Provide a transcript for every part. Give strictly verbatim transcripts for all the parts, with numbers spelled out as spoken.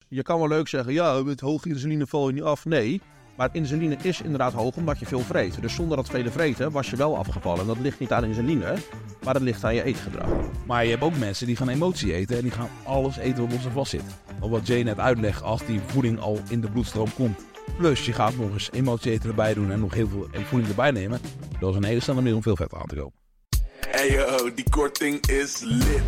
Je kan wel leuk zeggen, ja, met hoge insuline val je niet af. Nee, maar insuline is inderdaad hoog omdat je veel vreet. Dus zonder dat vele vreten was je wel afgevallen. En dat ligt niet aan insuline, maar dat ligt aan je eetgedrag. Maar je hebt ook mensen die gaan emotie eten en die gaan alles eten wat op ze vast zit. Of wat Jay net uitlegt, als die voeding al in de bloedstroom komt. Plus je gaat nog eens emotie eten erbij doen en nog heel veel voeding erbij nemen. Dat is een hele snelle manier om veel vet aan te kopen. Hey yo, die korting is lit.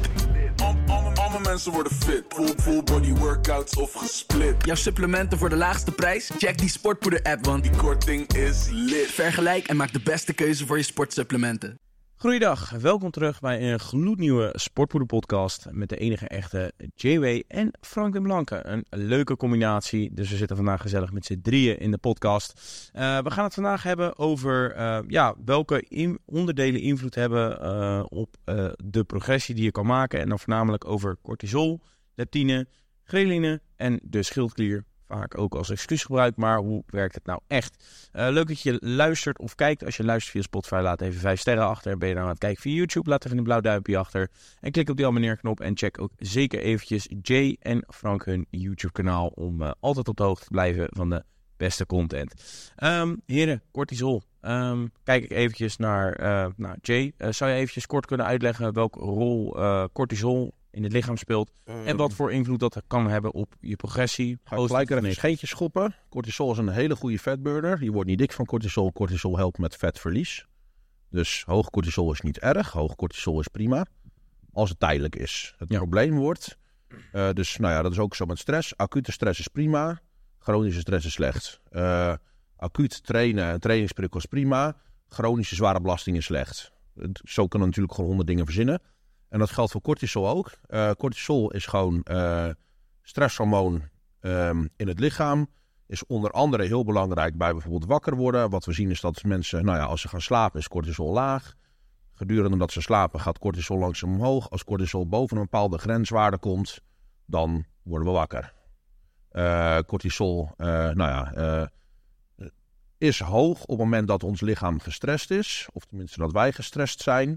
Alle mensen worden fit. Full, full body workouts of gesplit. Jouw supplementen voor de laagste prijs? Check die Sportpoeder-app, want die korting is lit. Vergelijk en maak de beste keuze voor je sportsupplementen. Goeiedag, welkom terug bij een gloednieuwe Sportpoeder-podcast met de enige echte J-Way en Frank de Blanke. Een leuke combinatie, dus we zitten vandaag gezellig met z'n drieën in de podcast. Uh, we gaan het vandaag hebben over uh, ja, welke in- onderdelen invloed hebben uh, op uh, de progressie die je kan maken. En dan voornamelijk over cortisol, leptine, ghreline en de schildklier. Vaak ook als excuus gebruikt, maar hoe werkt het nou echt? Uh, leuk dat je luistert of kijkt. Als je luistert via Spotify, laat even vijf sterren achter. Ben je nou aan het kijken via YouTube, laat even een blauw duimpje achter. En klik op die abonneerknop en check ook zeker eventjes Jay en Frank hun YouTube kanaal om uh, altijd op de hoogte te blijven van de beste content. Um, heren, cortisol. Um, kijk ik eventjes naar, uh, naar Jay. Uh, zou je eventjes kort kunnen uitleggen welke rol uh, cortisol in het lichaam speelt uh, en wat voor invloed dat kan hebben op je progressie? Ga ik gelijk er even een scheentje schoppen. Cortisol is een hele goede vetburner. Je wordt niet dik van cortisol. Cortisol helpt met vetverlies. Dus hoog cortisol is niet erg. Hoog cortisol is prima. Als het tijdelijk is. Het ja. probleem wordt. Uh, dus nou ja, dat is ook zo met stress. Acute stress is prima. Chronische stress is slecht. Uh, acuut trainen en trainingsprikkel is prima. Chronische zware belasting is slecht. Zo kan je natuurlijk gewoon honderd dingen verzinnen. En dat geldt voor cortisol ook. Uh, cortisol is gewoon uh, stresshormoon um, in het lichaam. Is onder andere heel belangrijk bij bijvoorbeeld wakker worden. Wat we zien is dat mensen, nou ja, als ze gaan slapen is cortisol laag. Gedurende dat ze slapen gaat cortisol langzaam omhoog. Als cortisol boven een bepaalde grenswaarde komt, dan worden we wakker. Uh, cortisol, uh, nou ja, uh, is hoog op het moment dat ons lichaam gestrest is. Of tenminste dat wij gestrest zijn.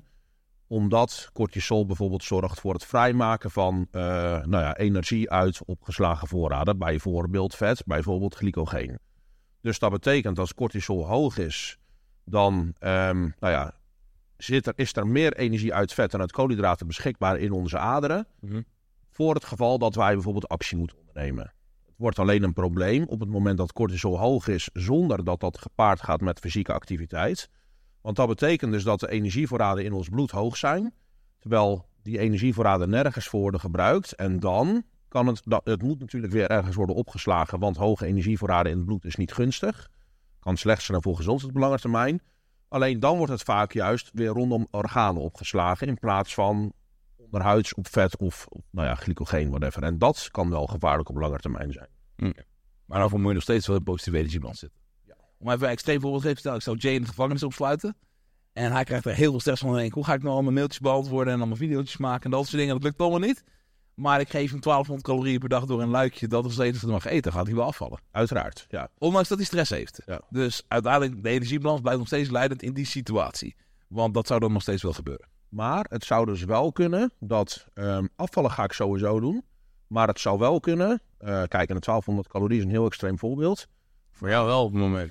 Omdat cortisol bijvoorbeeld zorgt voor het vrijmaken van uh, nou ja, energie uit opgeslagen voorraden. Bijvoorbeeld vet, bijvoorbeeld glycogeen. Dus dat betekent als cortisol hoog is, dan um, nou ja, zit er, is er meer energie uit vet en uit koolhydraten beschikbaar in onze aderen. Mm-hmm. Voor het geval dat wij bijvoorbeeld actie moeten ondernemen. Het wordt alleen een probleem op het moment dat cortisol hoog is, zonder dat dat gepaard gaat met fysieke activiteit. Want dat betekent dus dat de energievoorraden in ons bloed hoog zijn, terwijl die energievoorraden nergens voor worden gebruikt. En dan kan het, het moet natuurlijk weer ergens worden opgeslagen, want hoge energievoorraden in het bloed is niet gunstig. Kan slecht zijn voor gezondheid op lange termijn. Alleen dan wordt het vaak juist weer rondom organen opgeslagen, in plaats van onderhuids op vet of, of nou ja, glycogeen, whatever. En dat kan wel gevaarlijk op lange termijn zijn. Mm. Maar daarvoor moet je nog steeds wel in positieve energiebalans zitten. Om even een extreem voorbeeld te stellen, ik zou Jay in de gevangenis opsluiten. En hij krijgt er heel veel stress van. Hoe ga ik nou al mijn mailtjes beantwoorden en allemaal video's maken en dat soort dingen. Dat lukt allemaal niet. Maar ik geef hem twaalfhonderd calorieën per dag door een luikje. Dat is het enige dat hij mag eten. Gaat hij wel afvallen. Uiteraard, ja. Ondanks dat hij stress heeft. Ja. Dus uiteindelijk, de energiebalans blijft nog steeds leidend in die situatie. Want dat zou dan nog steeds wel gebeuren. Maar het zou dus wel kunnen dat um, afvallen ga ik sowieso doen. Maar het zou wel kunnen. Uh, kijk, en de twaalfhonderd calorieën is een heel extreem voorbeeld. Voor jou wel op het moment.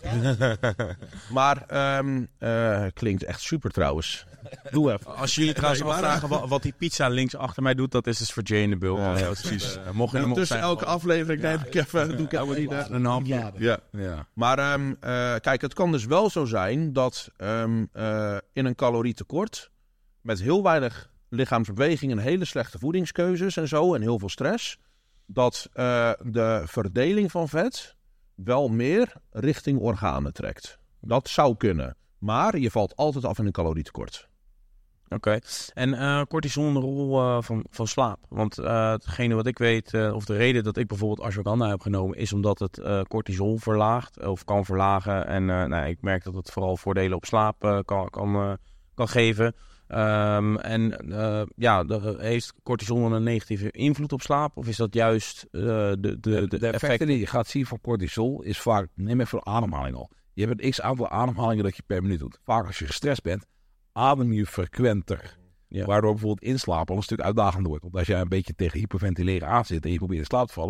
Maar um, uh, klinkt echt super trouwens. Doe even. Als jullie trouwens afvragen wat, wat die pizza links achter mij doet, dat is dus voor Jay in de bul. Ja, ja, precies. Uh, mocht je ja, hem tussen zijn, elke aflevering ja, neem ik even, doe ik even niet. Een hampje. Ja. Ja. Maar um, uh, kijk, het kan dus wel zo zijn dat um, uh, in een calorietekort met heel weinig lichaamsbeweging en hele slechte voedingskeuzes en zo en heel veel stress, dat uh, de verdeling van vet wel meer richting organen trekt. Dat zou kunnen. Maar je valt altijd af in een calorietekort. Oké. Okay. En uh, cortisol de rol uh, van, van slaap. Want uh, hetgene wat ik weet, uh, of de reden dat ik bijvoorbeeld ashwagandha heb genomen, is omdat het uh, cortisol verlaagt of kan verlagen. En uh, nou, ik merk dat het vooral voordelen op slaap uh, kan, kan, uh, kan geven. Um, en uh, ja, de, heeft cortisol dan een negatieve invloed op slaap? Of is dat juist uh, de, de, de, de effecten effect die je gaat zien van cortisol is vaak, neem even voor ademhaling al. Je hebt een x-aantal ademhalingen dat je per minuut doet. Vaak als je gestrest bent, adem je frequenter. Ja. Waardoor bijvoorbeeld inslapen al een stuk uitdagender wordt. Want als jij een beetje tegen hyperventileren aan zit en je probeert in slaap te vallen,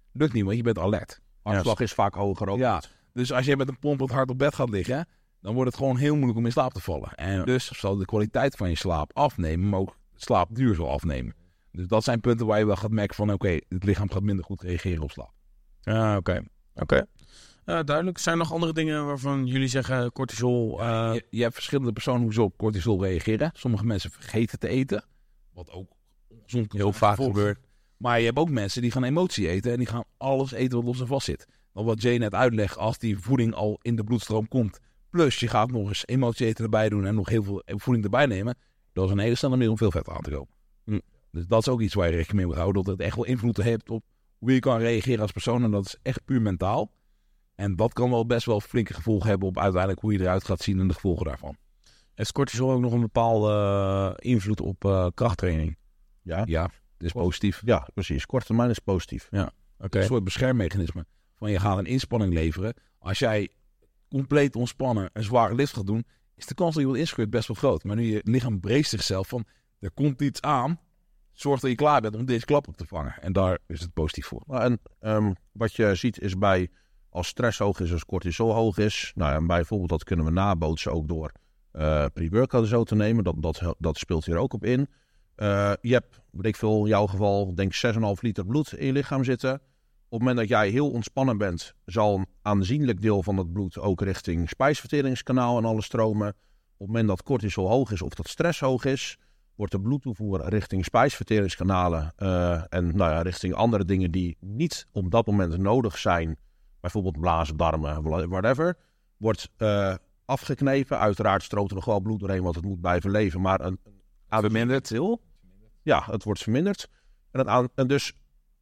Lukt niet, want je bent alert. Hartslag is vaak hoger ook. Ja, dus als je met een pompend hart op bed gaat liggen, dan wordt het gewoon heel moeilijk om in slaap te vallen. En dus zal de kwaliteit van je slaap afnemen, maar ook slaapduur zal afnemen. Dus dat zijn punten waar je wel gaat merken van, oké, okay, het lichaam gaat minder goed reageren op slaap. Ja, oké. Okay. Oké. Okay. Uh, duidelijk. Zijn er nog andere dingen waarvan jullie zeggen cortisol... Uh... Ja, je, je hebt verschillende personen hoe ze op cortisol reageren. Sommige mensen vergeten te eten, wat ook ongezond heel vaak gevolg. gebeurt. Maar je hebt ook mensen die gaan emotie eten en die gaan alles eten wat los en vast zit. Want wat Jay net uitlegt, als die voeding al in de bloedstroom komt, plus je gaat nog eens emotie eten erbij doen en nog heel veel voeding erbij nemen, dat is een hele snelle manier om veel vet aan te komen. Hm. Dus dat is ook iets waar je rekening mee moet houden, dat het echt wel invloed heeft op hoe je kan reageren als persoon. En dat is echt puur mentaal. En dat kan wel best wel flinke gevolgen hebben op uiteindelijk hoe je eruit gaat zien en de gevolgen daarvan. Heeft cortisol ook nog een bepaalde uh, invloed op uh, krachttraining? Ja. Ja, het is positief. Ja, precies. Korte termijn is positief. Ja. Okay. Een soort beschermmechanisme. Van je gaat een inspanning leveren. Als jij compleet ontspannen een zware lift gaat doen, is de kans dat je wat inscheurt best wel groot. Maar nu je lichaam brace zichzelf van, er komt iets aan, zorg dat je klaar bent om deze klap op te vangen. En daar is het positief voor. Nou, en um, wat je ziet is bij, als stress hoog is, als cortisol hoog is, nou ja, bijvoorbeeld dat kunnen we nabootsen ook door uh, pre-workout zo te nemen. Dat, dat, dat speelt hier ook op in. Uh, je hebt, weet ik veel, in jouw geval, denk zes komma vijf liter bloed in je lichaam zitten. Op het moment dat jij heel ontspannen bent, zal een aanzienlijk deel van dat bloed ook richting spijsverteringskanaal en alle stromen. Op het moment dat cortisol hoog is of dat stress hoog is, wordt de bloedtoevoer richting spijsverteringskanalen uh, en nou ja, richting andere dingen die niet op dat moment nodig zijn, bijvoorbeeld blazen, darmen, whatever, wordt uh, afgeknepen. Uiteraard stroomt er nog wel bloed doorheen, want het moet blijven leven, maar een, een verminderd heel? Ja, het wordt verminderd. En, het aan, en dus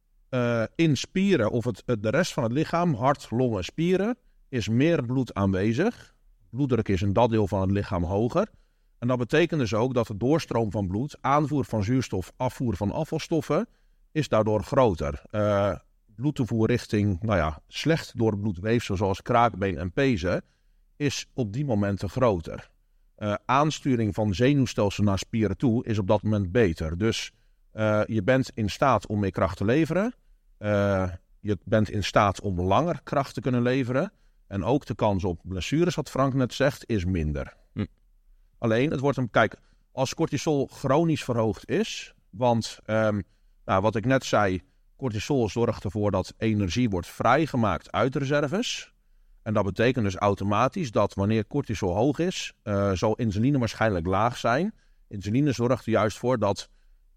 uh, in spieren of het, de rest van het lichaam, hart, longen, spieren, is meer bloed aanwezig. Bloeddruk is in dat deel van het lichaam hoger. En dat betekent dus ook dat de doorstroom van bloed, aanvoer van zuurstof, afvoer van afvalstoffen, is daardoor groter. Uh, bloedtoevoer richting, nou ja, slecht door bloedweefsel zoals kraakbeen en pezen, is op die momenten groter. Uh, aansturing van zenuwstelsel naar spieren toe is op dat moment beter. Dus uh, je bent in staat om meer kracht te leveren. Uh, je bent in staat om langer kracht te kunnen leveren. En ook de kans op blessures, wat Frank net zegt, is minder. Hm. Alleen, het wordt een... Kijk, als cortisol chronisch verhoogd is, want um, nou, wat ik net zei, cortisol zorgt ervoor dat energie wordt vrijgemaakt uit reserves. En dat betekent dus automatisch dat wanneer cortisol hoog is, uh, zal insuline waarschijnlijk laag zijn. Insuline zorgt er juist voor dat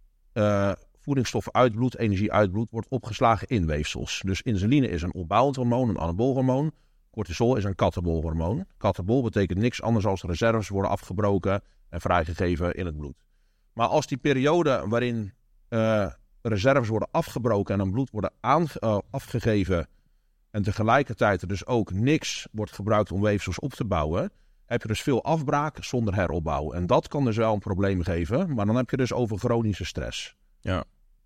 uh, voedingsstoffen uit bloed, energie uit bloed, wordt opgeslagen in weefsels. Dus insuline is een opbouwend hormoon, een anabool hormoon. Cortisol is een katabol hormoon. Katabol betekent niks anders dan reserves worden afgebroken en vrijgegeven in het bloed. Maar als die periode waarin uh, reserves worden afgebroken en dan bloed worden aan, uh, afgegeven en tegelijkertijd er dus ook niks wordt gebruikt om weefsels op te bouwen, heb je dus veel afbraak zonder heropbouw. En dat kan dus wel een probleem geven, maar dan heb je dus over chronische stress. Ja.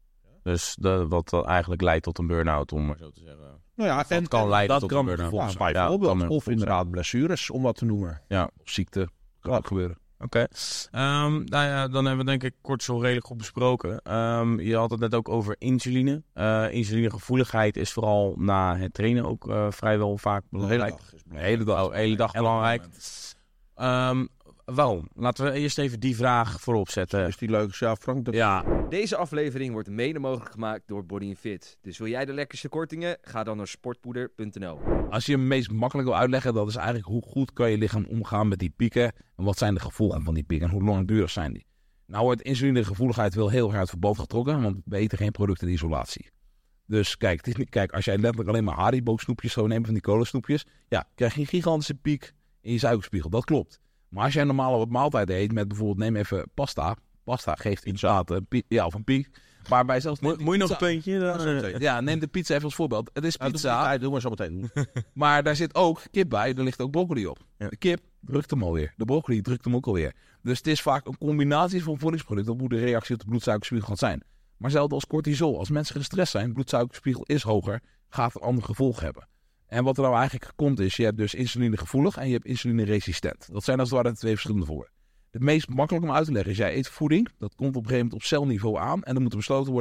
Dus de, wat eigenlijk leidt tot een burn-out, om maar zo te zeggen. Nou ja, en, kan leiden dat tot kan een burn-out. Ja, bijvoorbeeld. Ja, of inderdaad blessures, om wat te noemen. Ja. Of ziekte, kan ook gebeuren. Oké. Okay. Um, nou ja, dan hebben we denk ik cortisol redelijk goed besproken. Um, je had het net ook over insuline. Uh, insulinegevoeligheid is vooral na het trainen ook uh, vrijwel vaak belangrijk. De hele dag is belangrijk. De hele dag, oh, hele dag belangrijk. Um, Wel, laten we eerst even die vraag voorop zetten. Is die leuk? Ja, Frank. De... Ja. Deze aflevering wordt mede mogelijk gemaakt door Body and Fit. Dus wil jij de lekkerste kortingen? Ga dan naar sportpoeder punt n l. Als je hem meest makkelijk wil uitleggen, dat is eigenlijk hoe goed kan je lichaam omgaan met die pieken. En wat zijn de gevolgen van die pieken en hoe langdurig zijn die. Nou wordt insulinegevoeligheid wel heel erg uit verband getrokken, want we eten geen producten in isolatie. Dus kijk, het is niet, kijk, als jij letterlijk alleen maar Haribo snoepjes zou nemen van die cola snoepjes, ja, krijg je een gigantische piek in je suikerspiegel. Dat klopt. Maar als jij normaal wat maaltijd eet met bijvoorbeeld, neem even pasta. Pasta geeft inderdaad een piek, ja, of een piek. Maar bij zelfs... Moet je nog een puntje? Dan... Ja, neem de pizza even als voorbeeld. Het is pizza. Ja, doe maar zo meteen. Maar daar zit ook kip bij. Er ligt ook broccoli op. Ja. De kip drukt hem alweer. De broccoli drukt hem ook alweer. Dus het is vaak een combinatie van voedingsproducten op hoe de reactie op de bloedsuikerspiegel gaat zijn. Maar zelfs als cortisol. Als mensen gestrest zijn, bloedsuikerspiegel is hoger, gaat het een ander gevolg hebben. En wat er nou eigenlijk komt is, je hebt dus insulinegevoelig en je hebt insulineresistent. Dat zijn als het ware de twee verschillende voor. Het meest makkelijk om uit te leggen is, jij eet voeding, dat komt op een gegeven moment op celniveau aan en dan moet er besloten worden,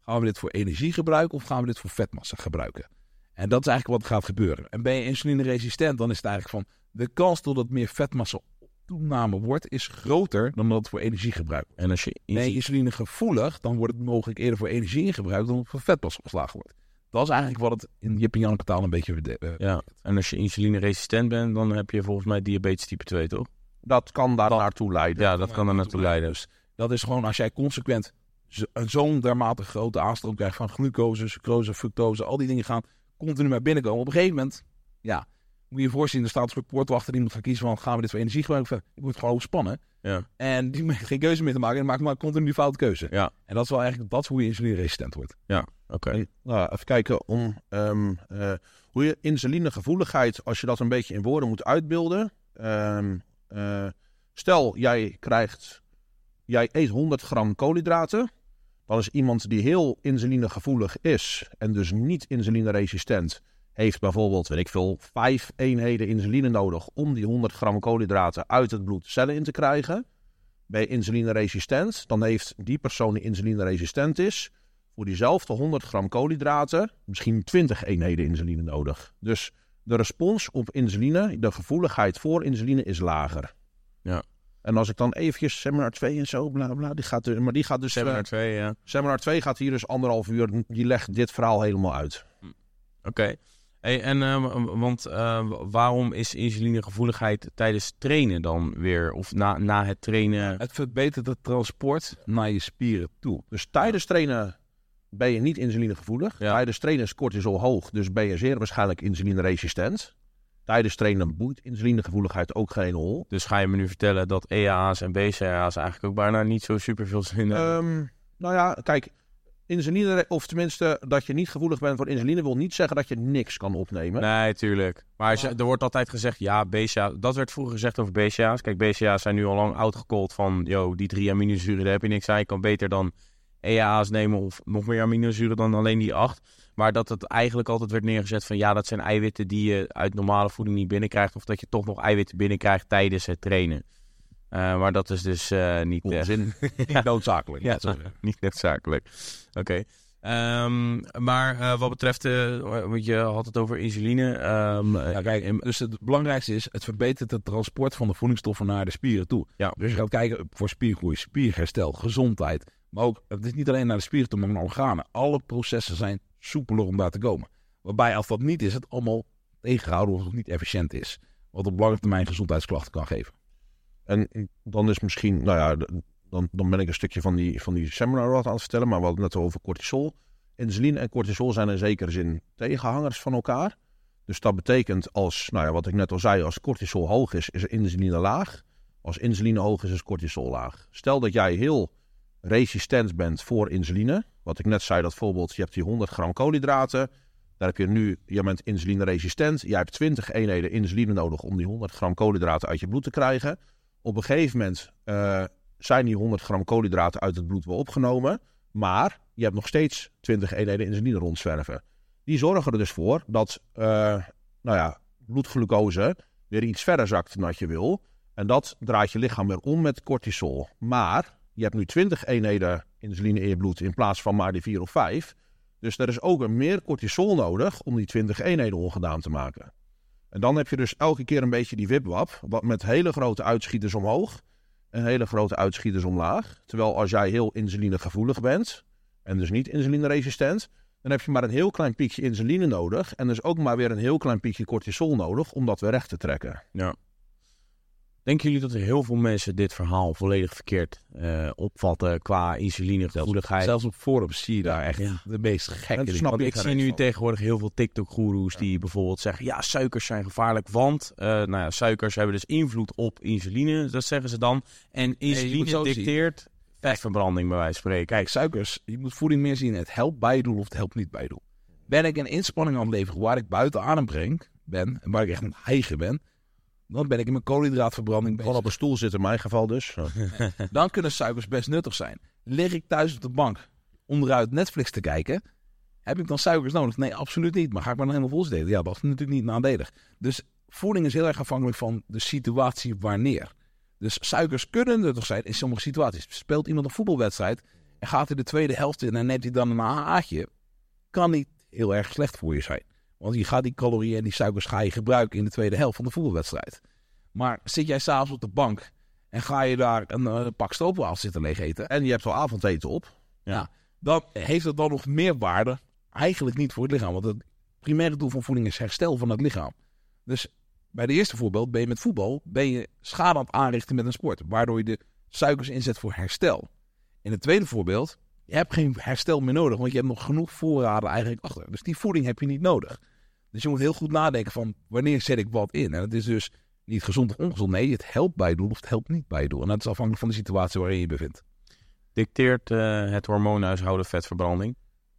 Gaan we dit voor energie gebruiken of gaan we dit voor vetmassa gebruiken? En dat is eigenlijk wat er gaat gebeuren. En ben je insulineresistent, dan is het eigenlijk van... de kans dat het meer vetmassa toename wordt, is groter dan dat het voor energie gebruikt wordt. En als je Ben je insulinegevoelig, dan wordt het mogelijk eerder voor energie ingebruikt dan het voor vetmassa geslagen wordt. Dat is eigenlijk wat het in Jip en Janneke taal een beetje... Uh, ja, en als je insulineresistent bent, dan heb je volgens mij diabetes type twee, toch? Dat kan daar naartoe leiden. Ja, dat kan er naartoe leiden. Dus dat is gewoon als jij consequent zo, zo'n dermate grote aanstroom krijgt van glucose, sucrose, fructose, al die dingen gaan continu maar binnenkomen. Op een gegeven moment, ja, moet je je voorstellen, er staat een soort poortwachter die moet gaan kiezen van, gaan we dit voor energie gebruiken? Ik word gewoon overspannen. Ja. En die heeft geen keuze meer te maken en maakt maar continu die foute keuze. Ja. En dat is wel eigenlijk, dat is hoe je insulineresistent wordt. Ja, oké. Okay. Nou, even kijken om um, uh, hoe je insulinegevoeligheid, als je dat een beetje in woorden moet uitbeelden. Um, uh, stel, jij krijgt, jij eet honderd gram koolhydraten. Dan is iemand die heel insulinegevoelig is en dus niet insulineresistent, heeft bijvoorbeeld, weet ik veel, vijf eenheden insuline nodig om die honderd gram koolhydraten uit het bloed de cellen in te krijgen. Ben je insulineresistent, dan heeft die persoon die insulineresistent is, voor diezelfde honderd gram koolhydraten misschien twintig eenheden insuline nodig. Dus de respons op insuline, de gevoeligheid voor insuline is lager. Ja. En als ik dan eventjes seminar twee en zo, bla bla, die gaat, maar die gaat dus... Seminar twee, ja. Seminar twee gaat hier dus anderhalf uur, die legt dit verhaal helemaal uit. Oké. Okay. Hey, en uh, want uh, waarom is insulinegevoeligheid tijdens trainen dan weer, of na, na het trainen? Het verbetert het transport naar je spieren toe. Dus tijdens trainen ben je niet insulinegevoelig. Ja. Tijdens trainen is cortisol hoog, dus ben je zeer waarschijnlijk insulineresistent. Tijdens trainen boeit insulinegevoeligheid ook geen hol. Dus ga je me nu vertellen dat E A A's en B C A A's eigenlijk ook bijna niet zo superveel zin hebben? Um, nou ja, kijk... Insuline, of tenminste dat je niet gevoelig bent voor insuline, wil niet zeggen dat je niks kan opnemen. Nee, tuurlijk. Maar als je, er wordt altijd gezegd, ja, B C A, dat werd vroeger gezegd over B C A's. Kijk, B C A's zijn nu al lang uitgekold van, yo, die drie aminozuren, daar heb je niks aan. Je kan beter dan E A A's nemen of nog meer aminozuren dan alleen die acht. Maar dat het eigenlijk altijd werd neergezet van, ja, dat zijn eiwitten die je uit normale voeding niet binnenkrijgt. Of dat je toch nog eiwitten binnenkrijgt tijdens het trainen. Uh, maar dat is dus uh, niet... Uh, Onzin. ja. Niet noodzakelijk. Ja, niet noodzakelijk. Oké. Okay. Um, maar uh, wat betreft... Uh, want je had het over insuline. Um, ja, kijk, dus het belangrijkste is... het verbetert het transport van de voedingsstoffen naar de spieren toe. Ja. Dus je gaat kijken voor spiergroei, spierherstel, gezondheid. Maar ook, het is niet alleen naar de spieren toe, maar naar organen. Alle processen zijn soepeler om daar te komen. Waarbij als dat niet is, het allemaal tegengehouden wordt of niet efficiënt is. Wat op lange termijn gezondheidsklachten kan geven. En dan is misschien, nou ja, dan, dan ben ik een stukje van die, van die seminar wat aan het vertellen, maar we hadden het net over cortisol. Insuline en cortisol zijn in zekere zin tegenhangers van elkaar. Dus dat betekent als, nou ja, wat ik net al zei, als cortisol hoog is, is insuline laag. Als insuline hoog is, is cortisol laag. Stel dat jij heel resistent bent voor insuline. Wat ik net zei, dat voorbeeld, je hebt die honderd gram koolhydraten. Daar heb je nu, je bent insulineresistent. Jij hebt twintig eenheden insuline nodig om die honderd gram koolhydraten uit je bloed te krijgen. Op een gegeven moment uh, zijn die honderd gram koolhydraten uit het bloed wel opgenomen. Maar je hebt nog steeds twintig eenheden insuline rondzwerven. Die zorgen er dus voor dat uh, nou ja, bloedglucose weer iets verder zakt dan wat je wil. En dat draait je lichaam weer om met cortisol. Maar je hebt nu twintig eenheden insuline in je bloed in plaats van maar die vier of vijf. Dus er is ook een meer cortisol nodig om die twintig eenheden ongedaan te maken. En dan heb je dus elke keer een beetje die wipwap, wat met hele grote uitschieters omhoog en hele grote uitschieters omlaag. Terwijl als jij heel insulinegevoelig bent en dus niet insulineresistent, dan heb je maar een heel klein piekje insuline nodig en dus ook maar weer een heel klein piekje cortisol nodig om dat weer recht te trekken. Ja. Denken jullie dat er heel veel mensen dit verhaal volledig verkeerd uh, opvatten qua insulinegevoeligheid? Zelfs op forums zie je daar echt ja. de meest gekke dingen. Want ik zie nu van. tegenwoordig heel veel TikTok-goeroes ja. die bijvoorbeeld zeggen, ja, suikers zijn gevaarlijk, want uh, nou ja, suikers hebben dus invloed op insuline, dat zeggen ze dan. En insuline hey, dicteert vetverbranding bij wijze van spreken. Kijk, suikers, je moet voeding meer zien, het helpt bij je doel of het helpt niet bij je doel. Ben ik een inspanning aan het leveren waar ik buiten adem breng ben, en waar ik echt een hijgen ben, dan ben ik in mijn koolhydraatverbranding bezig. Gewoon op een stoel zitten in mijn geval dus. Dan kunnen suikers best nuttig zijn. Lig ik thuis op de bank onderuit Netflix te kijken, heb ik dan suikers nodig? Nee, absoluut niet. Maar ga ik maar dan helemaal vol zitten? Ja, dat is natuurlijk niet nadelig. Dus voeding is heel erg afhankelijk van de situatie wanneer. Dus suikers kunnen nuttig zijn in sommige situaties. Speelt iemand een voetbalwedstrijd en gaat hij de tweede helft in en neemt hij dan een A-aatje, kan niet heel erg slecht voor je zijn. Want je gaat die calorieën en die suikers ga je gebruiken in de tweede helft van de voetbalwedstrijd. Maar zit jij s'avonds op de bank en ga je daar een, een pak stroopwafels zitten leeg eten, En je hebt al avondeten op. ja, dan heeft het dan nog meer waarde. Eigenlijk niet voor het lichaam. Want het primaire doel van voeding is herstel van het lichaam. Dus bij de eerste voorbeeld ben je met voetbal ben je schade aan het aanrichten met een sport. Waardoor je de suikers inzet voor herstel. In het tweede voorbeeld, je hebt geen herstel meer nodig. Want je hebt nog genoeg voorraden eigenlijk achter. Dus die voeding heb je niet nodig. Dus je moet heel goed nadenken van wanneer zet ik wat in. En het is dus niet gezond of ongezond. Nee, het helpt bij je doel of het helpt niet bij je doel. En dat is afhankelijk van de situatie waarin je je bevindt. Dicteert uh, het hormoonhuishouden vetverbranding?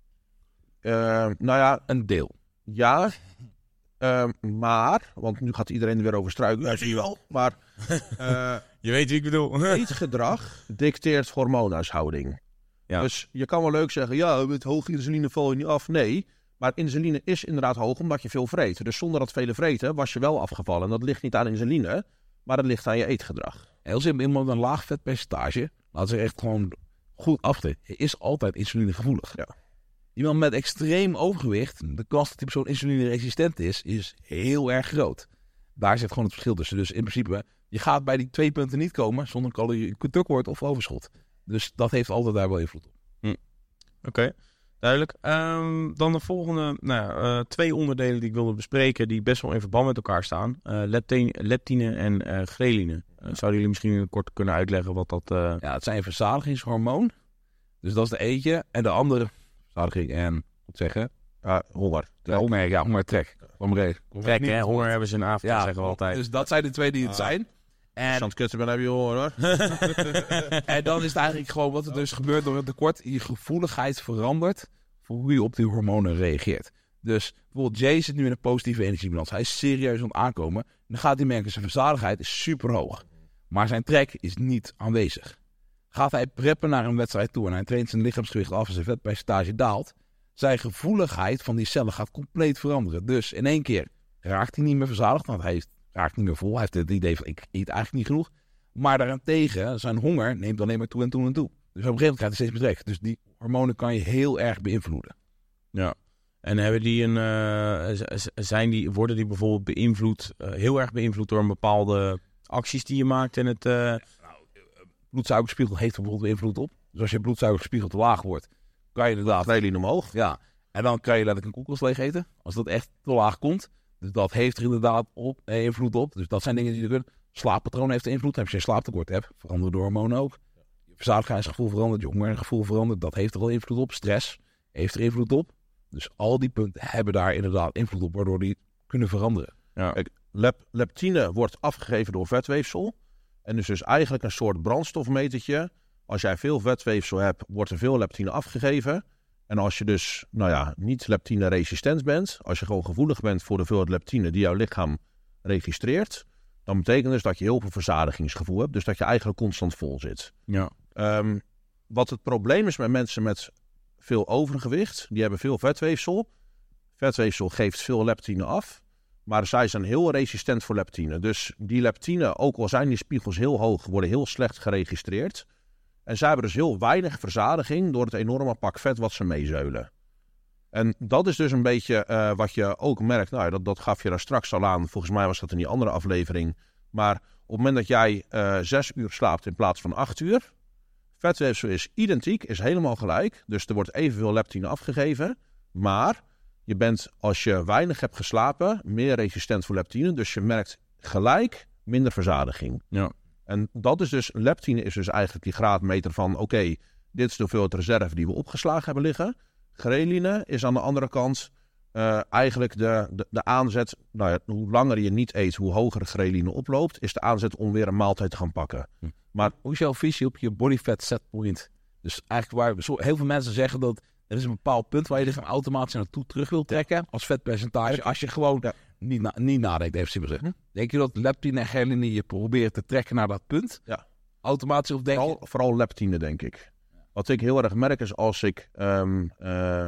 Uh, nou ja, Een deel. ja. Uh, maar, want nu gaat iedereen er weer over struiken. Ja, zie je wel. Maar uh, Je weet wie ik bedoel. eetgedrag dicteert hormoonhuishouding. Ja. Dus je kan wel leuk zeggen, ja, met hoge insuline val je niet af. Nee, maar insuline is inderdaad hoog omdat je veel vreet. Dus zonder dat vele vreten was je wel afgevallen. En dat ligt niet aan insuline, maar dat ligt aan je eetgedrag. Heel simpel, iemand met een laag vetpercentage, laat ze echt gewoon goed aftreden, is altijd insulinegevoelig. Ja. Iemand met extreem overgewicht, de kans dat die persoon insulineresistent is, is heel erg groot. Daar zit gewoon het verschil tussen. Dus in principe, je gaat bij die twee punten niet komen zonder calorietekort of overschot. Dus dat heeft altijd daar wel invloed op. Hm. Oké, okay. Duidelijk. Um, dan de volgende nou ja, uh, twee onderdelen die ik wilde bespreken, die best wel in verband met elkaar staan. Uh, leptine, leptine en uh, ghreline. Uh, zouden jullie misschien kort kunnen uitleggen wat dat... Uh... Ja, het zijn verzadigingshormoon. Dus dat is de eentje. En de andere, verzadiging en, moet zeggen... Uh, honger. Ja, honger, ja, honger, trek. Honger, trek, hè? Honger hebben ze in Afrika, ja, zeggen we altijd. Dus dat zijn de twee die het ah. zijn. En... Als je aan het kutten bent, heb je honger, hoor. En dan is het eigenlijk gewoon wat er dus gebeurt door het tekort. Je gevoeligheid verandert voor hoe je op die hormonen reageert. Dus bijvoorbeeld Jay zit nu in een positieve energiebalans. Hij is serieus aan het aankomen. Dan gaat hij merken, zijn verzadigheid is super hoog. Maar zijn trek is niet aanwezig. Gaat hij preppen naar een wedstrijd toe en hij traint zijn lichaamsgewicht af en zijn vetpercentage daalt, zijn gevoeligheid van die cellen gaat compleet veranderen. Dus in één keer raakt hij niet meer verzadigd, want hij heeft, raakt niet meer vol. Hij heeft het idee van, ik eet eigenlijk niet genoeg. Maar daarentegen, zijn honger neemt alleen maar toe en toe en toe. Dus op een gegeven moment krijgt hij steeds meer trek. Dus die hormonen kan je heel erg beïnvloeden. Ja. En hebben die een, uh, zijn die, worden die bijvoorbeeld beïnvloed, uh, heel erg beïnvloed door een bepaalde acties die je maakt in het... Uh... Nou, bloedsuikerspiegel heeft er bijvoorbeeld invloed op. Dus als je bloedsuikerspiegel te laag wordt, kan je inderdaad... Ghreline omhoog. Ja, en dan kan je letterlijk een koelkast leeg eten. Als dat echt te laag komt. Dus dat heeft er inderdaad op, eh, invloed op. Dus dat zijn dingen die je kunt... Slaappatroon heeft invloed. Als je een slaaptekort hebt, veranderen de hormonen ook. Je verzadigigheidsgevoel verandert, je hongergevoel verandert. Dat heeft er al invloed op. Stress heeft er invloed op. Dus al die punten hebben daar inderdaad invloed op, waardoor die kunnen veranderen. Ja. Kijk, lep, leptine wordt afgegeven door vetweefsel. En is dus eigenlijk een soort brandstofmetertje. Als jij veel vetweefsel hebt, wordt er veel leptine afgegeven. En als je dus nou ja, niet leptine-resistent bent, als je gewoon gevoelig bent voor de hoeveelheid leptine die jouw lichaam registreert, dan betekent dus dat je heel veel verzadigingsgevoel hebt. Dus dat je eigenlijk constant vol zit. Ja. Um, wat het probleem is met mensen met veel overgewicht, die hebben veel vetweefsel. Vetweefsel geeft veel leptine af. Maar zij zijn heel resistent voor leptine. Dus die leptine, ook al zijn die spiegels heel hoog, worden heel slecht geregistreerd. En zij hebben dus heel weinig verzadiging door het enorme pak vet wat ze meezeulen. En dat is dus een beetje uh, wat je ook merkt. Nou, dat, dat gaf je daar straks al aan. Volgens mij was dat in die andere aflevering. Maar op het moment dat jij uh, zes uur slaapt in plaats van acht uur. Vetweefsel is identiek, is helemaal gelijk. Dus er wordt evenveel leptine afgegeven. Maar je bent, als je weinig hebt geslapen, meer resistent voor leptine. Dus je merkt gelijk minder verzadiging. Ja. En dat is dus, leptine is dus eigenlijk die graadmeter van, oké, okay, dit is de hoeveelheid reserve die we opgeslagen hebben liggen. Ghreline is aan de andere kant uh, eigenlijk de, de, de aanzet, nou ja, hoe langer je niet eet, hoe hoger ghreline oploopt, is de aanzet om weer een maaltijd te gaan pakken. Hm. Maar hoe is jouw visie op je body fat set point? Dus eigenlijk waar zo, heel veel mensen zeggen dat er is een bepaald punt waar je lichaam automatisch naartoe terug wil trekken als vetpercentage. Als je gewoon ja. niet, na, niet nadenkt, even simpel zeggen. Hm? Denk je dat leptine en ghreline je probeert te trekken naar dat punt? Ja. Automatisch of denk vooral, je... vooral leptine, denk ik. Wat ik heel erg merk is als ik, um, uh,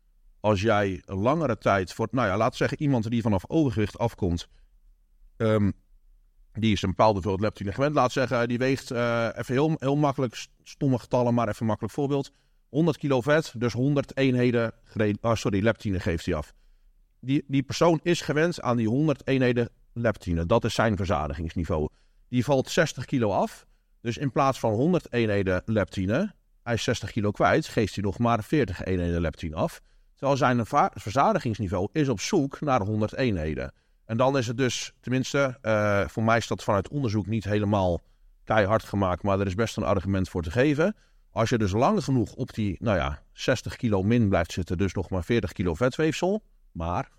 als jij een langere tijd voor, nou ja, laten we zeggen iemand die vanaf overgewicht afkomt, um, die is een bepaalde hoeveelheid leptine gewend. Laat zeggen, die weegt uh, even heel, heel makkelijk, stomme getallen, maar even een makkelijk voorbeeld. honderd kilo vet, dus honderd eenheden oh, sorry, leptine geeft hij af. Die, die persoon is gewend aan die honderd eenheden leptine. Dat is zijn verzadigingsniveau. Die valt zestig kilo af. Dus in plaats van honderd eenheden leptine, hij is zestig kilo kwijt, geeft hij nog maar veertig eenheden leptine af. Terwijl zijn va- verzadigingsniveau is op zoek naar honderd eenheden. En dan is het dus, tenminste, uh, voor mij is dat vanuit onderzoek niet helemaal keihard gemaakt, maar er is best een argument voor te geven. Als je dus lang genoeg op die, nou ja, zestig kilo min blijft zitten, dus nog maar veertig kilo vetweefsel, maar,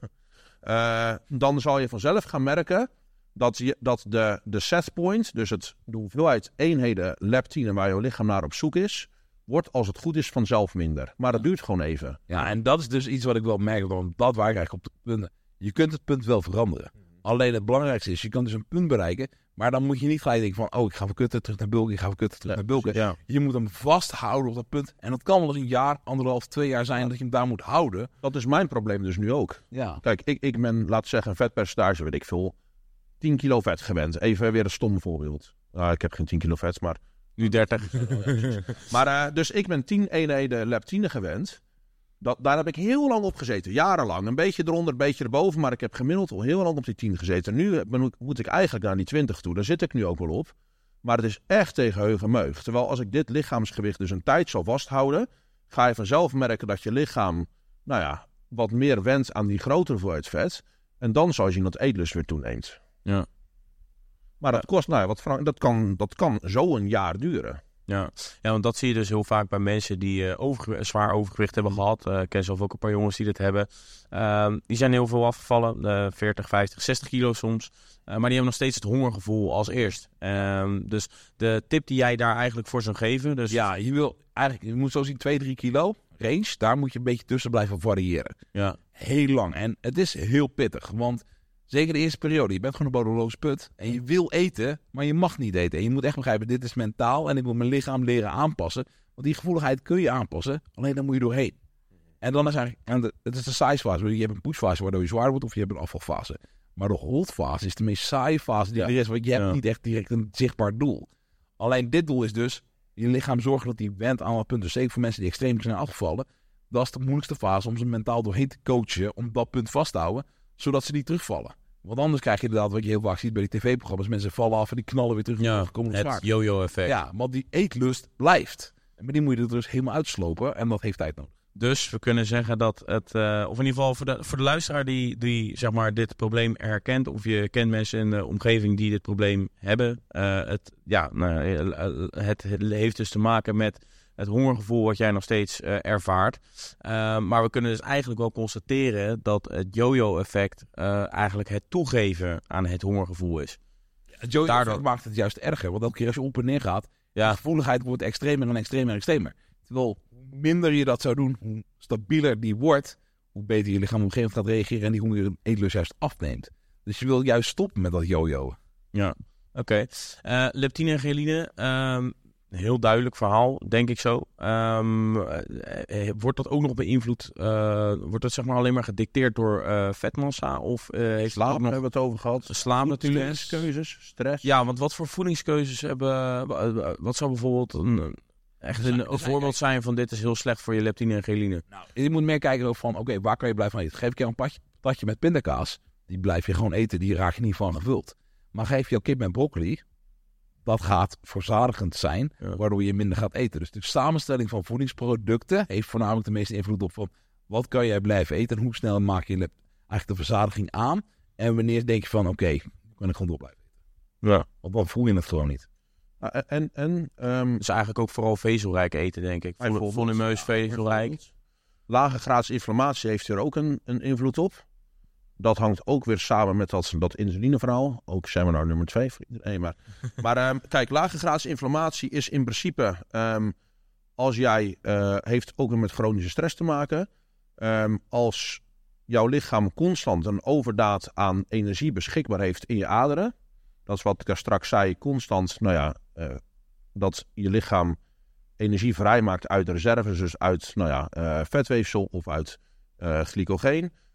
uh, dan zal je vanzelf gaan merken dat, je, dat de, de setpoint, dus het, de hoeveelheid eenheden leptine waar je lichaam naar op zoek is, wordt als het goed is vanzelf minder. Maar dat duurt gewoon even. Ja, en dat is dus iets wat ik wel merk, want dat waar ik eigenlijk op de punten. Je kunt het punt wel veranderen. Alleen het belangrijkste is, je kan dus een punt bereiken, maar dan moet je niet gelijk denken van, oh, ik ga verkutten terug naar bulken, ik ga verkutten terug ja, naar bulken. Ja. Je moet hem vasthouden op dat punt. En dat kan wel eens een jaar, anderhalf, twee jaar zijn dat je hem daar moet houden. Dat is mijn probleem dus nu ook. Ja. Kijk, ik, ik ben, laten we zeggen, een vetpercentage, weet ik veel, tien kilo vet gewend. Even weer een stom voorbeeld. Nou, ik heb geen tien kilo vet, maar... Nu dertig. maar uh, dus ik ben tien eenheden leptine gewend. Dat, daar heb ik heel lang op gezeten, jarenlang. Een beetje eronder, een beetje erboven, maar ik heb gemiddeld al heel lang op die tien gezeten. Nu ben, moet ik eigenlijk naar die twintig toe, daar zit ik nu ook wel op. Maar het is echt tegen heug en meug. Terwijl als ik dit lichaamsgewicht dus een tijd zal vasthouden, ga je vanzelf merken dat je lichaam, nou ja, wat meer wendt aan die grotere hoeveelheid vet. En dan zal je zien dat eetlust weer toeneemt. Ja. Maar dat kost, nou ja, wat, dat, kan, dat kan zo een jaar duren. Ja. ja, want dat zie je dus heel vaak bij mensen die uh, overge- zwaar overgewicht hebben gehad. Uh, ik ken zelf ook een paar jongens die dit hebben. Uh, die zijn heel veel afgevallen, uh, veertig, vijftig, zestig kilo soms. Uh, maar die hebben nog steeds het hongergevoel als eerst. Uh, dus de tip die jij daar eigenlijk voor zou geven... Dus... Ja, je wil eigenlijk, je moet zo zien twee, drie kilo range. Daar moet je een beetje tussen blijven variëren. Ja. Heel lang. En het is heel pittig, want... Zeker de eerste periode. Je bent gewoon een bodemloos put. En je wil eten, maar je mag niet eten. En je moet echt begrijpen, dit is mentaal. En ik moet mijn lichaam leren aanpassen. Want die gevoeligheid kun je aanpassen. Alleen dan moet je doorheen. En dan is eigenlijk... En de, het is de size fase. Je hebt een pushfase waardoor je zwaar wordt. Of je hebt een afvalfase. Maar de holdfase is de meest saaie fase die ja. er is. Want je hebt ja. niet echt direct een zichtbaar doel. Alleen dit doel is dus... Je lichaam zorgen dat die wendt aan wat punten. Zeker voor mensen die extreem zijn afgevallen. Dat is de moeilijkste fase om ze mentaal doorheen te coachen. Om dat punt vast te houden. Zodat ze niet terugvallen. Want anders krijg je inderdaad wat je heel vaak ziet bij die tv-programma's. Mensen vallen af en die knallen weer terug. Ja, komen het zwaar. yo-yo-effect. Ja, maar die eetlust blijft. En maar die moet je er dus helemaal uitslopen. En dat heeft tijd nodig. Dus we kunnen zeggen dat het... Uh, of in ieder geval voor de, voor de luisteraar die, die zeg maar, dit probleem herkent. Of je kent mensen in de omgeving die dit probleem hebben. Uh, het, ja, nou, het, het heeft dus te maken met... het hongergevoel wat jij nog steeds uh, ervaart. Uh, maar we kunnen dus eigenlijk wel constateren dat het yo-yo-effect uh, eigenlijk het toegeven aan het hongergevoel is. Het yo-yo-effect Daardoor... maakt het juist erger. Want elke keer als je op en neer gaat, ja. de gevoeligheid wordt extremer en extremer en extremer. Terwijl hoe minder je dat zou doen, hoe stabieler die wordt, hoe beter je lichaam op een gegeven moment gaat reageren en die honger en eetlust juist afneemt. Dus je wil juist stoppen met dat yo-yo. Ja, oké. Okay. Uh, leptine en ghreline... Um... Heel duidelijk verhaal, denk ik zo. Um, wordt dat ook nog beïnvloed? Uh, wordt dat zeg maar alleen maar gedicteerd door uh, vetmassa? Of uh, heeft slaap het nog... hebben we het over gehad. Slaap natuurlijk. Voedingskeuzes, stress. Ja, want wat voor voedingskeuzes hebben... Wat zou bijvoorbeeld een, echt een, een voorbeeld zijn van dit is heel slecht voor je leptine en ghreline? Nou, je moet meer kijken van, oké, okay, waar kan je blijven van eten? Geef ik jou een patje, patje met pindakaas, die blijf je gewoon eten, die raak je niet van gevuld. Maar geef je jou kip met broccoli... Dat gaat verzadigend zijn, ja. waardoor je minder gaat eten. Dus de samenstelling van voedingsproducten heeft voornamelijk de meeste invloed op van wat kan jij blijven eten en hoe snel maak je eigenlijk de verzadiging aan. En wanneer denk je van oké, okay, kan ik gewoon door blijven eten. Ja. Want dan voel je het gewoon niet. Uh, en, en, um, dus eigenlijk ook vooral vezelrijk eten, denk ik. Vol, volumeus, vezelrijk. Ja, lage graads inflammatie heeft hier ook een, een invloed op. Dat hangt ook weer samen met dat, dat insulineverhaal. Ook seminar nummer twee voor iedereen. Maar, maar um, kijk, lage graads inflammatie is in principe... Um, als jij... Uh, heeft ook weer met chronische stress te maken. Um, als jouw lichaam constant een overdaad aan energie beschikbaar heeft in je aderen. Dat is wat ik daar straks zei. Constant, nou ja... Uh, dat je lichaam energie vrijmaakt uit de reserves. Dus uit nou ja, uh, vetweefsel of uit uh, glycogeen...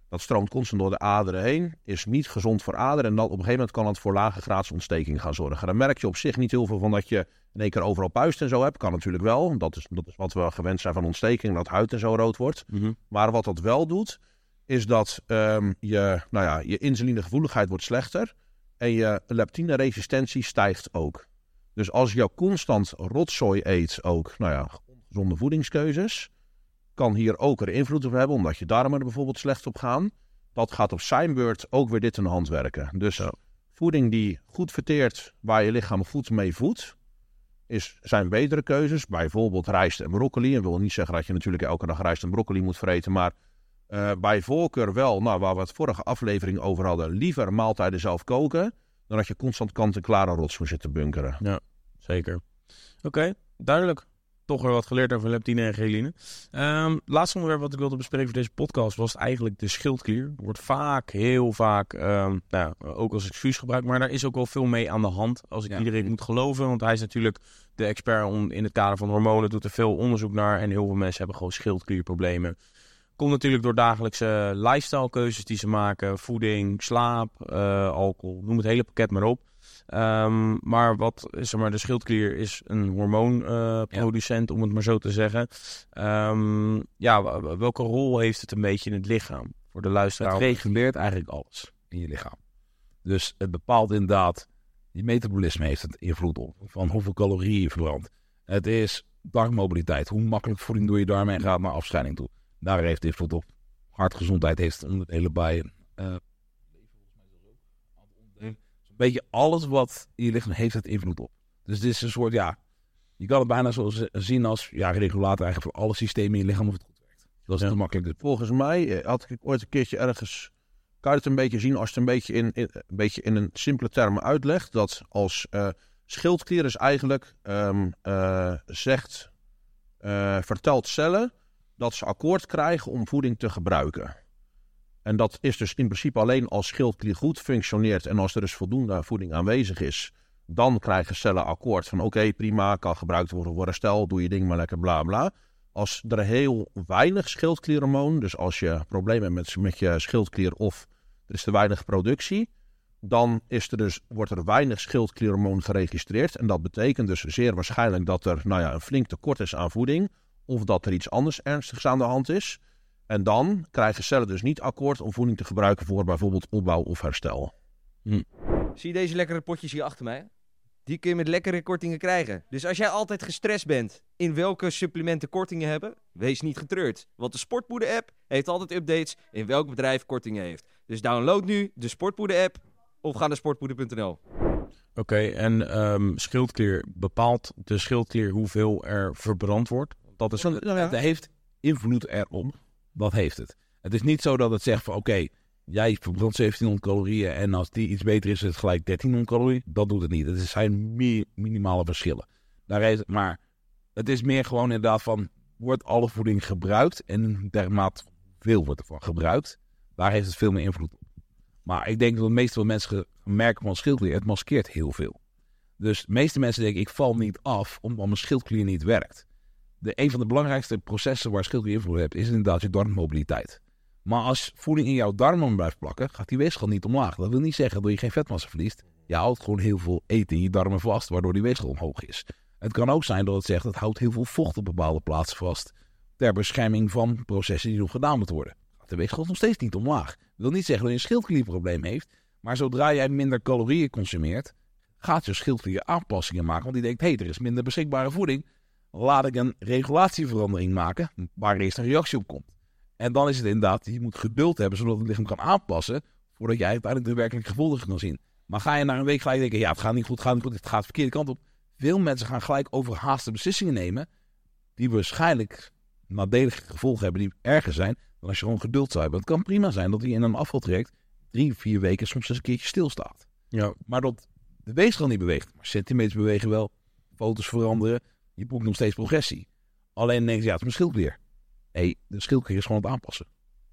Dat stroomt constant door de aderen heen. Is niet gezond voor aderen. En dan op een gegeven moment kan het voor lage graads ontsteking gaan zorgen. Dan merk je op zich niet heel veel van dat je in één keer overal puist en zo hebt. Kan natuurlijk wel. Dat is, dat is wat we gewend zijn van ontsteking. Dat huid en zo rood wordt. Mm-hmm. Maar wat dat wel doet, is dat um, je, nou ja, je insulinegevoeligheid wordt slechter. En je leptineresistentie stijgt ook. Dus als je constant rotzooi eet, ook nou ja, ongezonde voedingskeuzes, kan hier ook er invloed op hebben, omdat je darmen er bijvoorbeeld slecht op gaan. Dat gaat op zijn beurt ook weer dit in de hand werken. Dus ja. voeding die goed verteert, waar je lichaam goed mee voedt, is, zijn betere keuzes. Bijvoorbeeld rijst en broccoli. En wil niet zeggen dat je natuurlijk elke dag rijst en broccoli moet vreten, maar uh, bij voorkeur wel, nou, waar we het vorige aflevering over hadden, liever maaltijden zelf koken, dan dat je constant kant-en-klare rots moet zitten bunkeren. Ja, zeker. Oké, okay, duidelijk. Toch weer wat geleerd over leptine en ghreline. Um, laatste onderwerp wat ik wilde bespreken voor deze podcast was eigenlijk de schildklier. Wordt vaak, heel vaak, um, nou, ook als excuus gebruikt. Maar daar is ook wel veel mee aan de hand, als ik ja. iedereen moet geloven. Want hij is natuurlijk de expert om, in het kader van hormonen, doet er veel onderzoek naar. En heel veel mensen hebben gewoon schildklierproblemen. Komt natuurlijk door dagelijkse lifestyle keuzes die ze maken. Voeding, slaap, uh, alcohol, noem het hele pakket maar op. Um, maar wat zeg maar, de schildklier is een hormoonproducent, uh, ja. om het maar zo te zeggen. Um, ja, welke rol heeft het een beetje in het lichaam voor de luisteraar? Het reguleert eigenlijk alles in je lichaam. Dus het bepaalt inderdaad, je metabolisme heeft het invloed op, van hoeveel calorieën je verbrandt. Het is darmmobiliteit, hoe makkelijk voeding door je darmen gaat naar afscheiding toe. Daar heeft het invloed op. Hartgezondheid heeft het onderdelen bij. Uh, Een beetje alles wat in je lichaam heeft het invloed op. Dus dit is een soort, ja, je kan het bijna zo zien als ja, regulator eigenlijk voor alle systemen in je lichaam of het goed werkt. Dat is ja. te makkelijk. Dus. Volgens mij had ik ooit een keertje ergens, kan je het een beetje zien als het een beetje in, in, een, beetje in een simpele termen uitlegt, dat als uh, schildklier is eigenlijk um, uh, zegt, uh, vertelt cellen dat ze akkoord krijgen om voeding te gebruiken. En dat is dus in principe alleen als schildklier goed functioneert en als er dus voldoende voeding aanwezig is, dan krijgen cellen akkoord van oké, okay, prima, kan gebruikt worden voor herstel, doe je ding maar lekker, bla bla. Als er heel weinig schildklierhormoon, dus als je problemen hebt met, met je schildklier of er is te weinig productie, dan is er dus, wordt er weinig schildklierhormoon geregistreerd. En dat betekent dus zeer waarschijnlijk dat er nou ja, een flink tekort is aan voeding of dat er iets anders ernstigs aan de hand is. En dan krijgen cellen dus niet akkoord om voeding te gebruiken voor bijvoorbeeld opbouw of herstel. Hm. Zie je deze lekkere potjes hier achter mij? Die kun je met lekkere kortingen krijgen. Dus als jij altijd gestrest bent in welke supplementen kortingen hebben, wees niet getreurd. Want de Sportpoeder-app heeft altijd updates in welk bedrijf kortingen heeft. Dus download nu de Sportpoeder-app of ga naar sportpoeder punt n l. Oké, okay, en um, schildklier, bepaalt de schildklier hoeveel er verbrand wordt? Dat is, nou ja. Het heeft invloed erop. Wat heeft het? Het is niet zo dat het zegt van oké, okay, jij verbrandt zeventienhonderd calorieën en als die iets beter is, is het gelijk dertienhonderd calorieën. Dat doet het niet. Het zijn mi- minimale verschillen. Daar is, maar het is meer gewoon inderdaad van, wordt alle voeding gebruikt en dermate veel wordt ervan gebruikt. Daar heeft het veel meer invloed op. Maar ik denk dat de meeste mensen merken van schildklier, het maskeert heel veel. Dus de meeste mensen denken, ik val niet af omdat mijn schildklier niet werkt. De, een van de belangrijkste processen waar schildklier invloed op hebt, is inderdaad je darmmobiliteit. Maar als voeding in jouw darmen blijft plakken, gaat die weegschaal niet omlaag. Dat wil niet zeggen dat je geen vetmassa verliest. Je houdt gewoon heel veel eten in je darmen vast, waardoor die weegschaal omhoog is. Het kan ook zijn dat het zegt, het houdt heel veel vocht op bepaalde plaatsen vast, ter bescherming van processen die nog gedaan moeten worden. Gaat de weegschaal nog steeds niet omlaag. Dat wil niet zeggen dat je een schildklierprobleem heeft, maar zodra jij minder calorieën consumeert, gaat je schildklier aanpassingen maken, want die denkt, hé, hey, er is minder beschikbare voeding. Laat ik een regulatieverandering maken waar eerst een reactie op komt. En dan is het inderdaad, je moet geduld hebben zodat het lichaam kan aanpassen voordat jij uiteindelijk de werkelijke gevolgen kan zien. Maar ga je na een week gelijk denken, ja, het gaat niet goed, het gaat niet goed, het gaat de verkeerde kant op. Veel mensen gaan gelijk overhaaste beslissingen nemen die waarschijnlijk nadelige gevolgen hebben die erger zijn dan als je gewoon geduld zou hebben. Het kan prima zijn dat hij in een afvaltraject drie, vier weken soms eens een keertje stilstaat. Ja. Maar dat de weegschaal niet beweegt. Maar centimeters bewegen wel, foto's veranderen. Je boekt nog steeds progressie. Alleen denk je, ja, het is mijn schildklier. Nee, de schildklier is gewoon het aanpassen.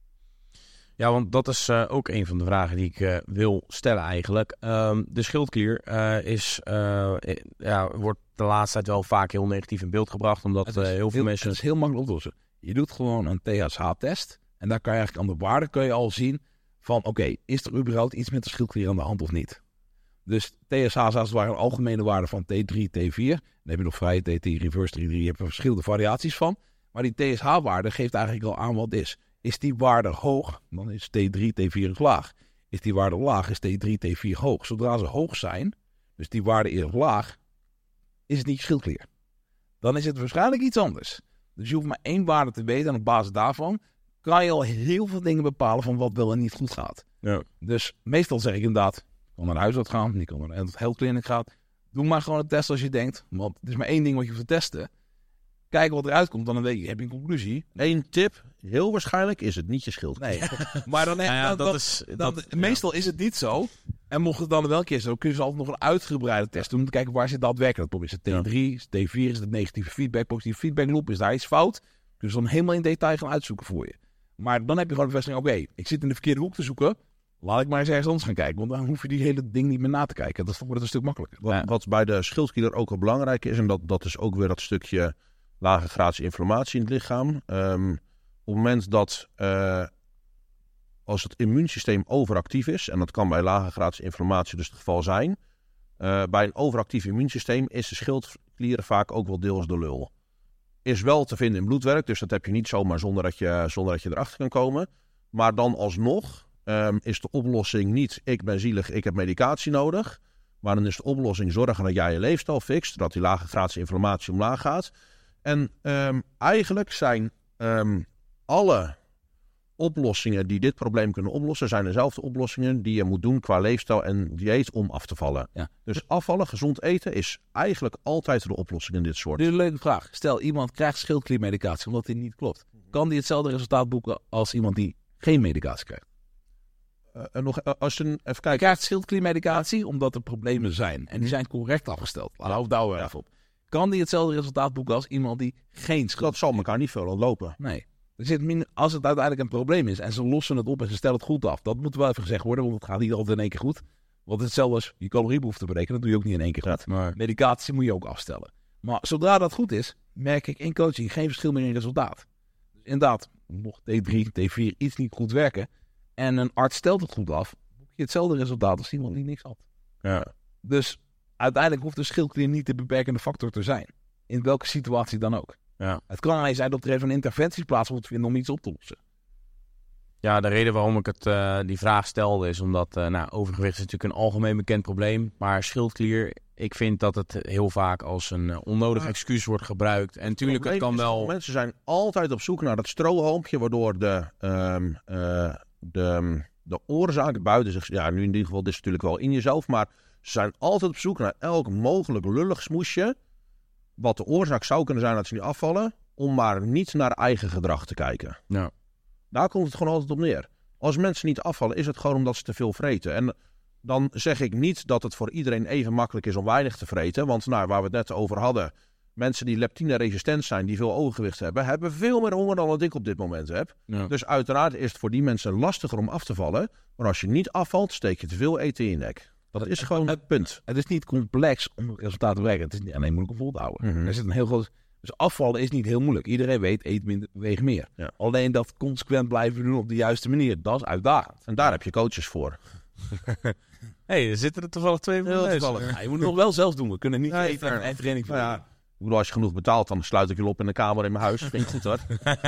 Ja, want dat is uh, ook een van de vragen die ik uh, wil stellen eigenlijk. Um, de schildklier uh, is, uh, ja, wordt de laatste tijd wel vaak heel negatief in beeld gebracht. Omdat uh, heel veel heel, mensen... Het is heel makkelijk op te lossen. Je doet gewoon een T S H-test. En daar kan je eigenlijk aan de waarde kun je al zien van, oké, okay, is er überhaupt iets met de schildklier aan de hand of niet? Dus T S H is als het ware een algemene waarde van T drie, T vier. Dan heb je nog vrije T T, reverse T drie, je hebt er verschillende variaties van. Maar die T S H-waarde geeft eigenlijk al aan wat het is. Is die waarde hoog, dan is T drie, T vier laag. Is die waarde laag, is T drie, T vier hoog. Zodra ze hoog zijn, dus die waarde is laag, is het niet je schildklier. Dan is het waarschijnlijk iets anders. Dus je hoeft maar één waarde te weten en op basis daarvan kan je al heel veel dingen bepalen van wat wel en niet goed gaat. Ja. Dus meestal zeg ik inderdaad, je kan naar de huisarts gaan, je kan naar een health clinic gaan. Doe maar gewoon een test als je denkt, want het is maar één ding wat je hoeft te testen. Kijk wat eruit komt, dan weet je, heb je een conclusie. Eén tip, heel waarschijnlijk is het niet je schildklier. Nee, maar dan, Nou ja, dan, dat dan, is, dan, dat, meestal is het niet zo. En mocht het dan wel een keer zo, kun je ze altijd nog een uitgebreide test doen om te kijken waar zit daadwerkelijk op. Is het T drie, is het T vier, is het negatieve feedback, positieve feedback loop, is daar iets fout? Kun je ze dan helemaal in detail gaan uitzoeken voor je. Maar dan heb je gewoon de bevestiging, oké, okay, ik zit in de verkeerde hoek te zoeken. Laat ik maar eens ergens anders gaan kijken. Want dan hoef je die hele ding niet meer na te kijken. Dat wordt het een stuk makkelijker. Wat, Ja. wat bij de schildklier ook wel belangrijk is, en dat, dat is ook weer dat stukje lage graads inflammatie in het lichaam. Um, op het moment dat uh, als het immuunsysteem overactief is, en dat kan bij lage graads inflammatie dus het geval zijn, uh, bij een overactief immuunsysteem is de schildklier vaak ook wel deels de lul. Is wel te vinden in bloedwerk, dus dat heb je niet zomaar zonder dat je, zonder dat je erachter kan komen. Maar dan alsnog um, is de oplossing niet, ik ben zielig, ik heb medicatie nodig. Maar dan is de oplossing zorgen dat jij je leefstijl fixt, dat die lage graads inflammatie omlaag gaat. En um, eigenlijk zijn um, alle oplossingen die dit probleem kunnen oplossen, zijn dezelfde oplossingen die je moet doen qua leefstijl en dieet om af te vallen. Ja. Dus afvallen, gezond eten is eigenlijk altijd de oplossing in dit soort. Nu een leuke vraag. Stel, iemand krijgt schildkliermedicatie omdat die niet klopt. Kan die hetzelfde resultaat boeken als iemand die geen medicatie krijgt? Uh, en nog, uh, als je even Hij kijkt. krijgt schildkliermedicatie omdat er problemen zijn. En die zijn correct afgesteld. Hou daar wel even op. Kan die hetzelfde resultaat boeken als iemand die geen schildklier... Dat zal elkaar niet veel ontlopen. Nee. Er zit min... Als het uiteindelijk een probleem is en ze lossen het op en ze stellen het goed af. Dat moet wel even gezegd worden, want het gaat niet altijd in één keer goed. Want het is hetzelfde als je caloriebehoefte berekenen. Dat doe je ook niet in één keer goed. maar, Medicatie moet je ook afstellen. Maar zodra dat goed is, merk ik in coaching geen verschil meer in resultaat. Dus inderdaad, mocht T drie, T vier iets niet goed werken en een arts stelt het goed af, boek je hetzelfde resultaat als iemand die niks had. ja. Dus uiteindelijk hoeft de schildklier niet de beperkende factor te zijn. In welke situatie dan ook. Ja. Het kan alleen zijn dat er even een interventie plaats moet vinden om iets op te lossen. Ja, de reden waarom ik het, uh, die vraag stelde is omdat uh, nou, overgewicht is natuurlijk een algemeen bekend probleem. Maar schildklier, ik vind dat het heel vaak als een uh, onnodig excuus wordt gebruikt. En natuurlijk, het kan wel... Mensen zijn altijd op zoek naar dat strohalmpje waardoor de, um, uh, de, de oorzaak buiten zich... Ja, nu in ieder geval, dit is natuurlijk wel in jezelf, maar ze zijn altijd op zoek naar elk mogelijk lullig smoesje wat de oorzaak zou kunnen zijn dat ze niet afvallen, om maar niet naar eigen gedrag te kijken. Ja. Daar komt het gewoon altijd op neer. Als mensen niet afvallen, is het gewoon omdat ze te veel vreten. En dan zeg ik niet dat het voor iedereen even makkelijk is om weinig te vreten. Want nou, waar we het net over hadden, mensen die leptine-resistent zijn, die veel overgewicht hebben, hebben veel meer honger dan wat ik op dit moment heb. Ja. Dus uiteraard is het voor die mensen lastiger om af te vallen. Maar als je niet afvalt, steek je te veel eten in je nek. Dat is gewoon het punt. Het is niet complex om het resultaat te bereiken. Het is niet alleen moeilijk om vol te houden. Mm-hmm. Er zit een heel groot... Dus afvallen is niet heel moeilijk. Iedereen weet, eet minder, beweeg meer. Ja. Alleen dat consequent blijven doen op de juiste manier, dat is uitdagend. En daar heb je coaches voor. Hé, hey, er zitten er toevallig twee van Heel deze. toevallig. Ja, je moet het nog wel zelf doen. We kunnen niet Nee, eten fair en, en training Nou ja, verdienen. ik bedoel, als je genoeg betaalt, dan sluit ik je op in de kamer in mijn huis. Vind ik goed hoor.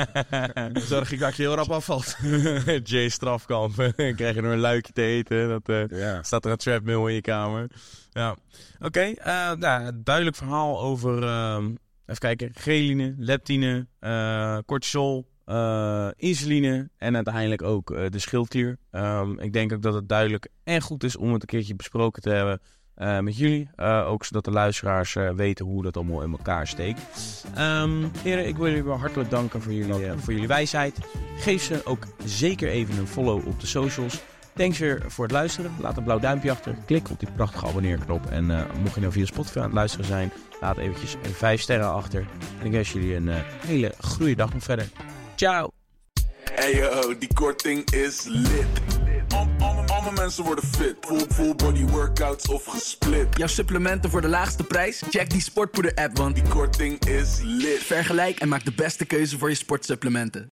Dan zorg ik dat je heel rap afvalt. Jay Strafkamp. Dan krijg je nog een luikje te eten. Dat, uh, Ja. staat er een treadmill in je kamer. Ja. Oké, okay, uh, nou, duidelijk verhaal over... Uh, even kijken. Ghreline, leptine, uh, cortisol, uh, insuline en uiteindelijk ook uh, de schildklier. Um, ik denk ook dat het duidelijk en goed is om het een keertje besproken te hebben uh, met jullie. Uh, ook zodat de luisteraars uh, weten hoe dat allemaal in elkaar steekt. Um, heren, ik wil jullie wel hartelijk danken voor jullie, uh, voor jullie wijsheid. Geef ze ook zeker even een follow op de socials. Thanks weer voor het luisteren. Laat een blauw duimpje achter. Klik op die prachtige abonneerknop. En uh, mocht je nou via Spotify aan het luisteren zijn, laat eventjes vijf sterren achter. En ik wens jullie een uh, hele goede dag nog verder. Ciao! Hey yo, die korting is lit. Al- Alle alle mensen worden fit. Full, full body workouts of gesplit. Jouw supplementen voor de laagste prijs? Check die Sportpoeder app, want Die korting is lit. vergelijk en maak de beste keuze voor je sportsupplementen.